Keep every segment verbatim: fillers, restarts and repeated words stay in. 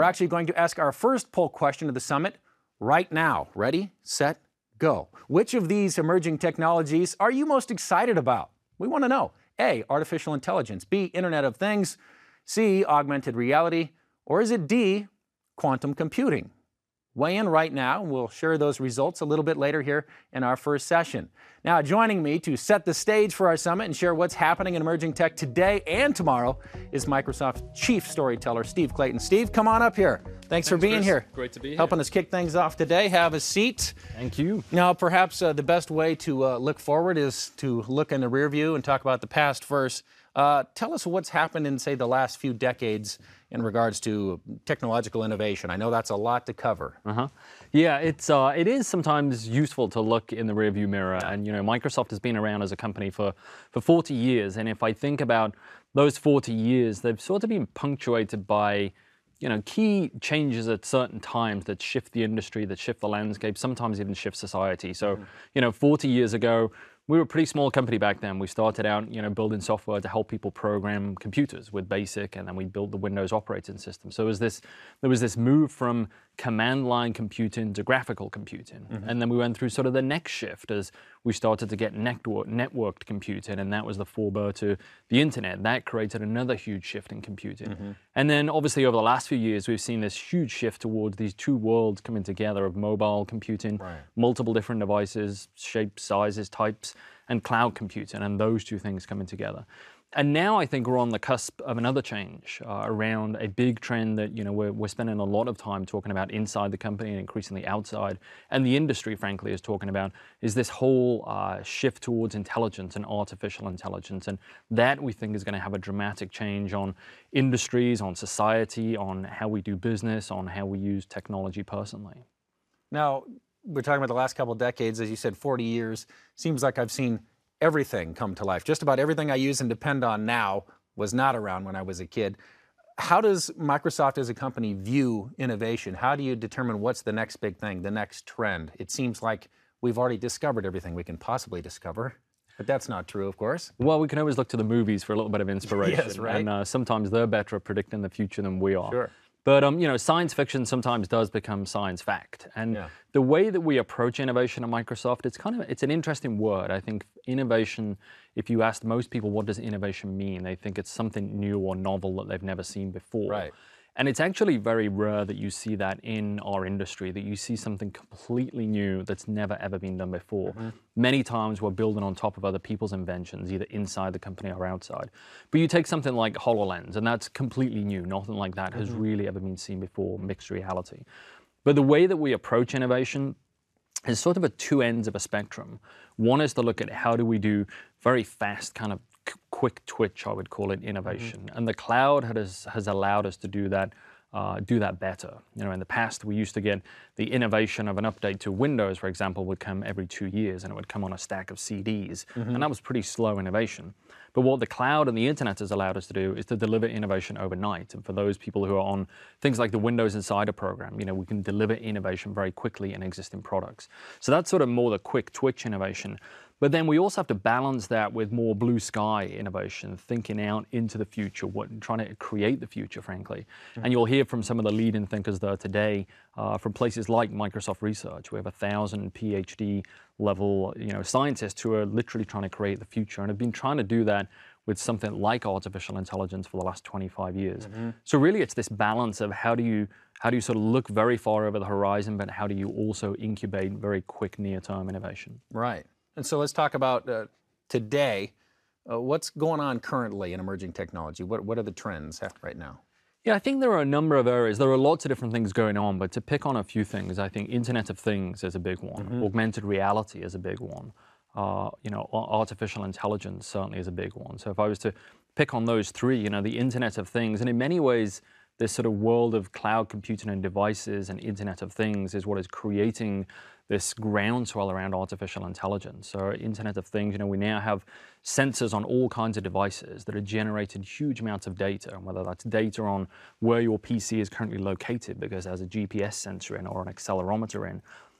actually going to ask our first poll question of the summit right now. Ready, set, go. Which of these emerging technologies are you most excited about? We want to know. A, artificial intelligence. B, Internet of Things. C, augmented reality. Or is it D, quantum computing? Weigh in right now, and we'll share those results a little bit later here in our first session. Now, joining me to set the stage for our summit and share what's happening in emerging tech today and tomorrow is Microsoft Chief Storyteller, Steve Clayton. Steve, come on up here. Thanks, Thanks for being Chris. here. Great to be here. Helping us kick things off today. Have a seat. Thank you. Now, perhaps uh, the best way to uh, look forward is to look in the rear view and talk about the past first. Uh, tell us what's happened in, say, the last few decades in regards to technological innovation. I know that's a lot to cover. Uh-huh. Yeah, it's uh, it is sometimes useful to look in the rearview mirror. And you know, Microsoft has been around as a company for for forty years. And if I think about those forty years, they've sort of been punctuated by you know key changes at certain times that shift the industry, that shift the landscape, sometimes even shift society. So mm-hmm. you know, forty years ago, we were a pretty small company back then. We started out, you know, building software to help people program computers with BASIC, and then we built the Windows operating system. So it was this, there was this move from command line computing to graphical computing. Mm-hmm. And then we went through sort of the next shift as we started to get network, networked computing, and that was the forbear to the internet. That created another huge shift in computing. Mm-hmm. And then obviously over the last few years, we've seen this huge shift towards these two worlds coming together of mobile computing, right. multiple different devices, shapes, sizes, types, and cloud computing, and those two things coming together. And now I think we're on the cusp of another change uh, around a big trend that you know we're, we're spending a lot of time talking about inside the company and increasingly outside, and the industry, frankly, is talking about, is this whole uh, shift towards intelligence and artificial intelligence. And that we think is going to have a dramatic change on industries, on society, on how we do business, on how we use technology personally. Now, we're talking about the last couple of decades, as you said, forty years. Seems like I've seen everything come to life. Just about everything I use and depend on now was not around when I was a kid. How does Microsoft as a company view innovation? How do you determine what's the next big thing, the next trend? It seems like we've already discovered everything we can possibly discover, but that's not true, of course. Well, we can always look to the movies for a little bit of inspiration. Yes, right. And uh, sometimes they're better at predicting the future than we are. Sure. But um, you know, science fiction sometimes does become science fact, and yeah. the way that we approach innovation at Microsoft, it's kind of it's an interesting word. I think innovation. If you ask most people, what does innovation mean? They think it's something new or novel that they've never seen before. Right. And it's actually very rare that you see that in our industry, that you see something completely new that's never ever been done before. Mm-hmm. Many times we're building on top of other people's inventions, either inside the company or outside. But you take something like HoloLens, and that's completely new. Nothing like that mm-hmm. has really ever been seen before, mixed reality. But the way that we approach innovation is sort of at two ends of a spectrum. One is to look at how do we do very fast kind of quick twitch, I would call it, innovation. Mm-hmm. And the cloud has, has allowed us to do that, uh, do that better. You know, in the past, we used to get the innovation of an update to Windows, for example, would come every two years, and it would come on a stack of C Ds. Mm-hmm. And that was pretty slow innovation. But what the cloud and the internet has allowed us to do is to deliver innovation overnight. And for those people who are on things like the Windows Insider program, you know, we can deliver innovation very quickly in existing products. So that's sort of more the quick twitch innovation. But then we also have to balance that with more blue sky innovation, thinking out into the future, what, trying to create the future, frankly. Mm-hmm. And you'll hear from some of the leading thinkers there today, uh, from places like Microsoft Research. We have a thousand PhD level, you know, scientists who are literally trying to create the future and have been trying to do that with something like artificial intelligence for the last twenty-five years. Mm-hmm. So really, it's this balance of how do you how do you sort of look very far over the horizon, but how do you also incubate very quick near-term innovation? Right. And so let's talk about uh, today. Uh, what's going on currently in emerging technology? What, what are the trends right now? Yeah, I think there are a number of areas. There are lots of different things going on, but to pick on a few things, I think Internet of Things is a big one. Mm-hmm. Augmented reality is a big one. Uh, you know, artificial intelligence certainly is a big one. So if I was to pick on those three, you know, the Internet of Things, and in many ways, this sort of world of cloud computing and devices and Internet of Things is what is creating this groundswell around artificial intelligence. So Internet of Things, you know, we now have sensors on all kinds of devices that are generating huge amounts of data, and whether that's data on where your P C is currently located because it has a G P S sensor in or an accelerometer in,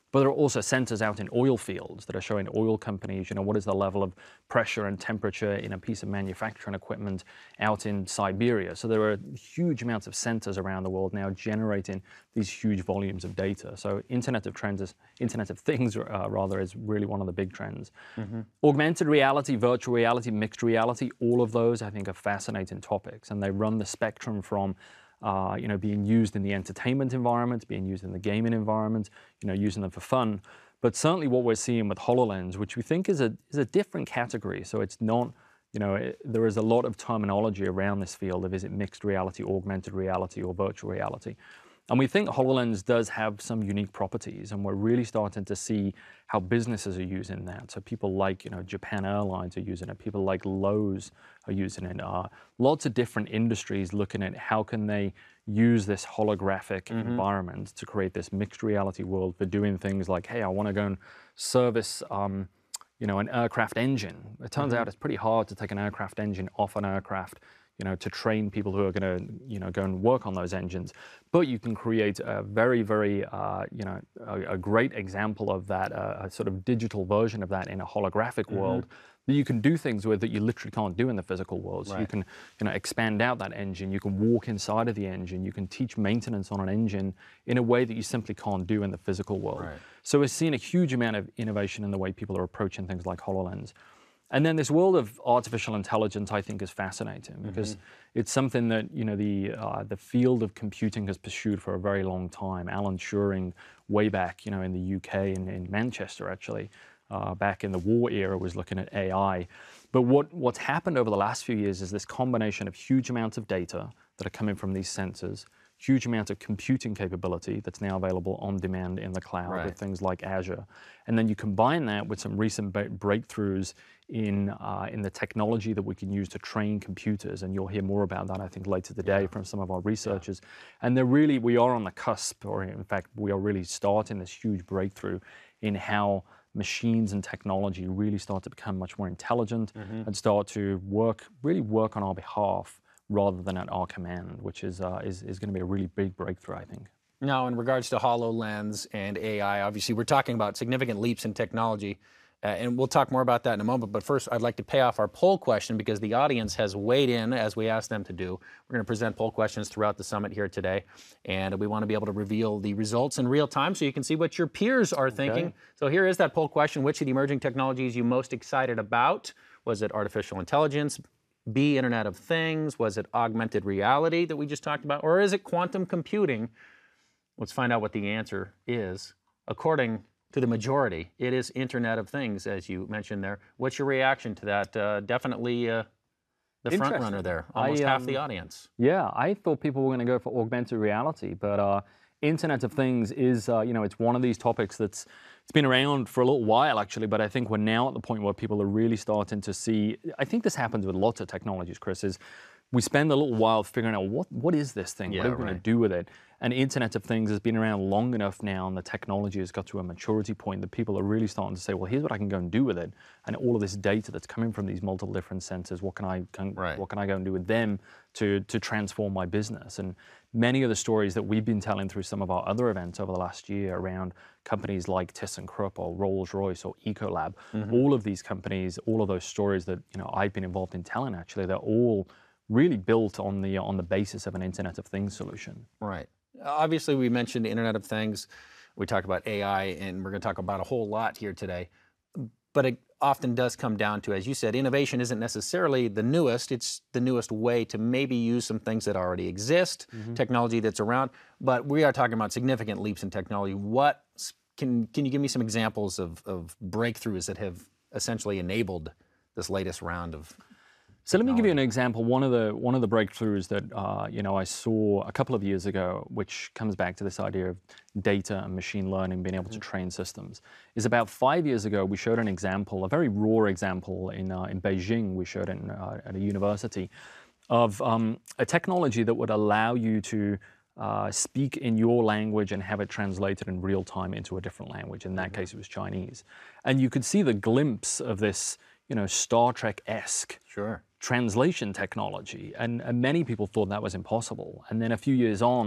But there are also sensors out in oil fields that are showing oil companies, you know, what is the level of pressure and temperature in a piece of manufacturing equipment out in Siberia. So there are huge amounts of sensors around the world now generating these huge volumes of data. So Internet of Trends, is, Internet of Things, uh, rather, is really one of the big trends. Mm-hmm. Augmented reality, virtual reality, mixed reality, all of those I think are fascinating topics, and they run the spectrum from Uh, you know, being used in the entertainment environment, being used in the gaming environment, you know, using them for fun. But certainly what we're seeing with HoloLens, which we think is a, is a different category. So it's not, you know, it, there is a lot of terminology around this field of is it mixed reality, augmented reality, or virtual reality. And we think HoloLens does have some unique properties, and we're really starting to see how businesses are using that. So people like, you know, Japan Airlines are using it. People like Lowe's are using it. Uh, lots of different industries looking at how can they use this holographic mm-hmm. environment to create this mixed reality world for doing things like, hey, I want to go and service, um, you know, an aircraft engine. It turns mm-hmm. out it's pretty hard to take an aircraft engine off an aircraft, you know, to train people who are going to, you know, go and work on those engines. But you can create a very, very, uh, you know, a, a great example of that, uh, a sort of digital version of that in a holographic mm-hmm. world that you can do things with that you literally can't do in the physical world. So right. you can, you know, expand out that engine. You can walk inside of the engine. You can teach maintenance on an engine in a way that you simply can't do in the physical world. Right. So we're seeing a huge amount of innovation in the way people are approaching things like HoloLens. And then this world of artificial intelligence, I think, is fascinating because mm-hmm. it's something that, you know, the uh, the field of computing has pursued for a very long time. Alan Turing, way back, you know, in the U K and in Manchester, actually, uh, back in the war era, was looking at A I. But what what's happened over the last few years is this combination of huge amounts of data that are coming from these sensors, huge amount of computing capability that's now available on demand in the cloud right. with things like Azure. And then you combine that with some recent breakthroughs in uh, in the technology that we can use to train computers, and you'll hear more about that, I think, later today yeah. from some of our researchers. Yeah. And they're really, we are on the cusp, or in fact, we are really starting this huge breakthrough in how machines and technology really start to become much more intelligent mm-hmm. and start to work, really work on our behalf rather than at our command, which is, uh, is, is going to be a really big breakthrough, I think. Now, in regards to HoloLens and A I, obviously we're talking about significant leaps in technology, uh, and we'll talk more about that in a moment. But first, I'd like to pay off our poll question because the audience has weighed in as we asked them to do. We're going to present poll questions throughout the summit here today, and we want to be able to reveal the results in real time so you can see what your peers are thinking. Okay. So here is that poll question. Which of the emerging technologies are you most excited about? Was it artificial intelligence? B, Internet of Things? Was it augmented reality that we just talked about? Or is it quantum computing? Let's find out what the answer is. According to the majority, it is Internet of Things, as you mentioned there. What's your reaction to that? Uh, definitely uh, the front runner there, almost I, um, half the audience. Yeah, I thought people were going to go for augmented reality, but uh, Internet of Things is, uh, you know, it's one of these topics that's It's been around for a little while, actually, but I think we're now at the point where people are really starting to see, I think this happens with lots of technologies, Chris, is we spend a little while figuring out what, what is this thing? Yeah, what are we right. going to do with it? And Internet of Things has been around long enough now, and the technology has got to a maturity point that people are really starting to say, well, here's what I can go and do with it. And all of this data that's coming from these multiple different sensors, what can I, can, right. what can I go and do with them to, to transform my business? And many of the stories that we've been telling through some of our other events over the last year around companies like ThyssenKrupp or Rolls-Royce or Ecolab, mm-hmm. all of these companies, all of those stories that, you know, I've been involved in telling, actually, they're all really built on the on the basis of an Internet of Things solution. Right. Obviously, we mentioned the Internet of Things. We talked about A I, and we're going to talk about a whole lot here today. But it often does come down to, as you said, innovation isn't necessarily the newest. It's the newest way to maybe use some things that already exist, mm-hmm. technology that's around. But we are talking about significant leaps in technology. What can can you give me some examples of, of breakthroughs that have essentially enabled this latest round of So let me give you an example. One of the one of the breakthroughs that uh, you know I saw a couple of years ago, which comes back to this idea of data and machine learning, being able mm-hmm. to train systems, is about five years ago we showed an example, a very raw example in uh, in Beijing. We showed it in, uh, at a university of um, a technology that would allow you to uh, speak in your language and have it translated in real time into a different language. In that mm-hmm. case, it was Chinese, and you could see the glimpse of this, you know, Star Trek-esque. Sure. Translation technology, and, and many people thought that was impossible. And then a few years on,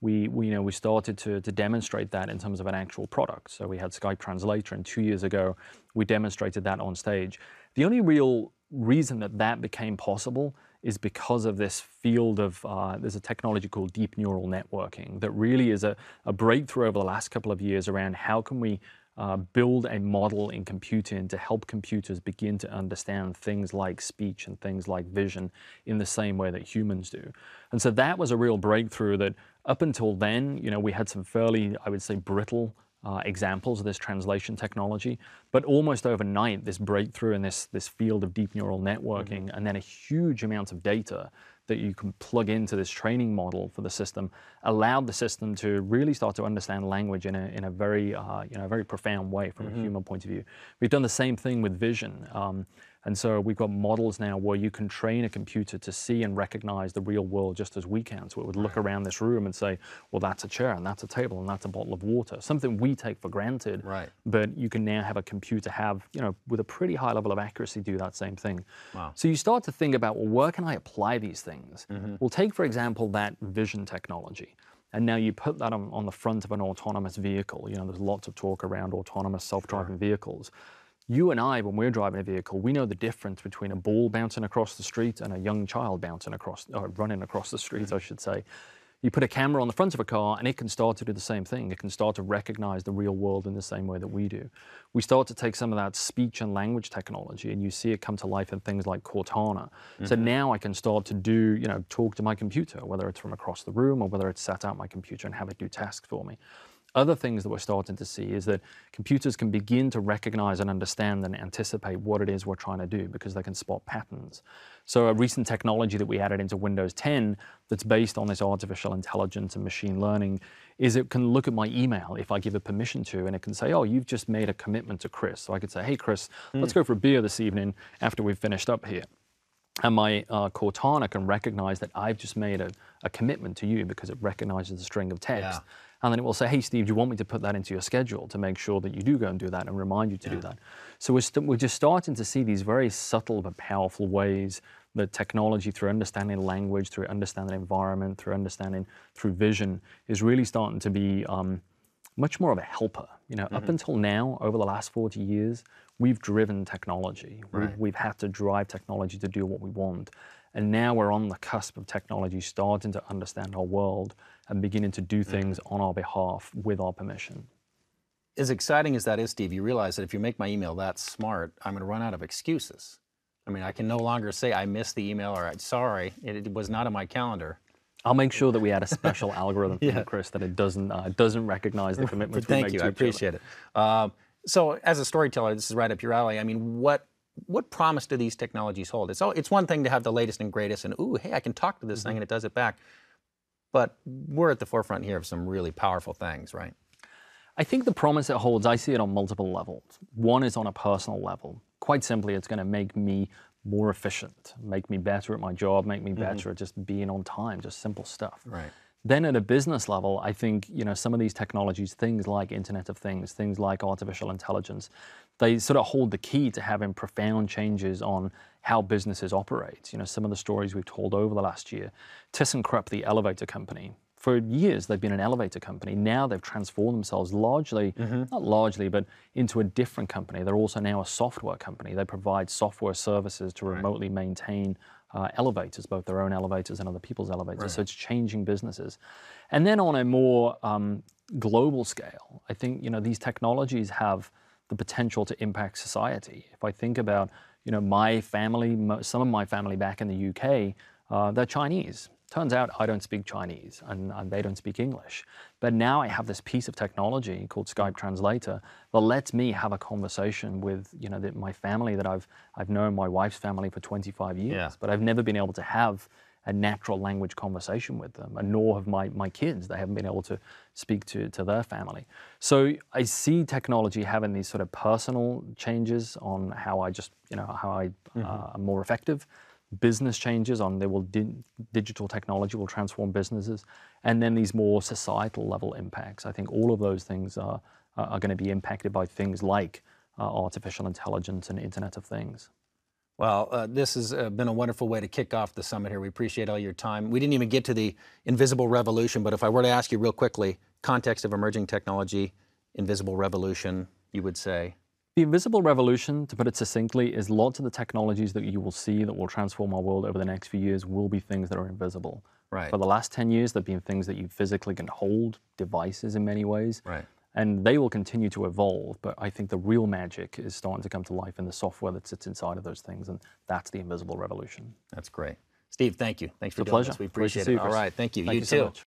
we, we, you know, we started to, to demonstrate that in terms of an actual product. So we had Skype Translator, and two years ago, we demonstrated that on stage. The only real reason that that became possible is because of this field of, uh, there's a technology called deep neural networking that really is a, a breakthrough over the last couple of years around how can we uh, build a model in computing to help computers begin to understand things like speech and things like vision in the same way that humans do. And so that was a real breakthrough that up until then, you know, we had some fairly, I would say, brittle Uh, examples of this translation technology, but almost overnight, this breakthrough in this, this field of deep neural networking, mm-hmm. and then a huge amount of data that you can plug into this training model for the system, allowed the system to really start to understand language in a, in a very, uh, you know, very profound way from mm-hmm. a human point of view. We've done the same thing with vision. Um, And so we've got models now where you can train a computer to see and recognize the real world just as we can. So it would look around this room and say, well, that's a chair, and that's a table, and that's a bottle of water. Something we take for granted, right. but you can now have a computer have, you know, with a pretty high level of accuracy, do that same thing. Wow. So you start to think about, well, where can I apply these things? Mm-hmm. Well, take, for example, that vision technology. And now you put that on, on the front of an autonomous vehicle. You know, there's lots of talk around autonomous self-driving sure. vehicles. You and I, when we're driving a vehicle, we know the difference between a ball bouncing across the street and a young child bouncing across, or running across the street, mm-hmm. I should say. You put a camera on the front of a car and it can start to do the same thing. It can start to recognize the real world in the same way that we do. We start to take some of that speech and language technology and you see it come to life in things like Cortana. Mm-hmm. So now I can start to do, you know, talk to my computer, whether it's from across the room or whether it's set out my computer and have it do tasks for me. Other things that we're starting to see is that computers can begin to recognize and understand and anticipate what it is we're trying to do because they can spot patterns. So a recent technology that we added into Windows ten that's based on this artificial intelligence and machine learning is it can look at my email if I give it permission to, and it can say, oh, you've just made a commitment to Chris. So I could say, hey, Chris, mm. let's go for a beer this evening after we've finished up here. And my uh, Cortana can recognize that I've just made a, a commitment to you because it recognizes the string of text. Yeah. And then it will say, hey, Steve, do you want me to put that into your schedule to make sure that you do go and do that and remind you to yeah. do that? So we're, st- we're just starting to see these very subtle but powerful ways that technology, through understanding language, through understanding environment, through understanding, through vision, is really starting to be um, much more of a helper. You know, mm-hmm. up until now, over the last forty years, we've driven technology. Right. We've, we've had to drive technology to do what we want. And now we're on the cusp of technology starting to understand our world and beginning to do things mm-hmm. on our behalf with our permission. As exciting as that is, Steve, you realize that if you make my email that smart, I'm going to run out of excuses. I mean, I can no longer say I missed the email or I'm sorry, it, it was not on my calendar. I'll make sure that we add a special algorithm for yeah. you, Chris, that it doesn't uh, doesn't recognize the commitments we make to Thank you, I appreciate it. Um, so as a storyteller, this is right up your alley. I mean, what what promise do these technologies hold? It's, all, it's one thing to have the latest and greatest and, ooh, hey, I can talk to this mm-hmm. thing and it does it back. But we're at the forefront here of some really powerful things, right? I think the promise it holds, I see it on multiple levels. One is on a personal level. Quite simply, it's going to make me more efficient, make me better at my job, make me mm-hmm. better at just being on time, just simple stuff. Right. Then at a business level, I think, you know, some of these technologies, things like Internet of Things, things like artificial intelligence, they sort of hold the key to having profound changes on how businesses operate. You know, some of the stories we've told over the last year. ThyssenKrupp, the elevator company, for years they've been an elevator company. Now they've transformed themselves largely, mm-hmm. not largely, but into a different company. They're also now a software company. They provide software services to right. remotely maintain Uh, elevators, both their own elevators and other people's elevators. Right. So it's changing businesses. And then on a more um, global scale, I think, you know, these technologies have the potential to impact society. If I think about, you know, my family, some of my family back in the U K, uh, they're Chinese. Turns out I don't speak Chinese and, and they don't speak English. But now I have this piece of technology called Skype Translator that lets me have a conversation with, you know, the, my family that I've I've known my wife's family for twenty-five years, yeah. but I've never been able to have a natural language conversation with them, and nor have my, my kids. They haven't been able to speak to, to their family. So I see technology having these sort of personal changes on how I just, you know, how I mm-hmm. uh, am more effective. Business changes on they will di- digital technology will transform businesses, and then these more societal level impacts. I think all of those things are are going to be impacted by things like uh, artificial intelligence and Internet of Things. Well, uh, this has uh, been a wonderful way to kick off the summit here. We appreciate all your time. We didn't even get to the invisible revolution, but if I were to ask you real quickly, context of emerging technology, invisible revolution, you would say? The invisible revolution, to put it succinctly, is lots of the technologies that you will see that will transform our world over the next few years will be things that are invisible. Right. For the last ten years, there have been things that you physically can hold, devices in many ways. Right. And they will continue to evolve, but I think the real magic is starting to come to life in the software that sits inside of those things, and that's the invisible revolution. That's great. Steve, thank you. Thanks for It's a doing pleasure. this. We Pleasure to appreciate see it. you, All Chris. right, thank you. Thank You you so too. much.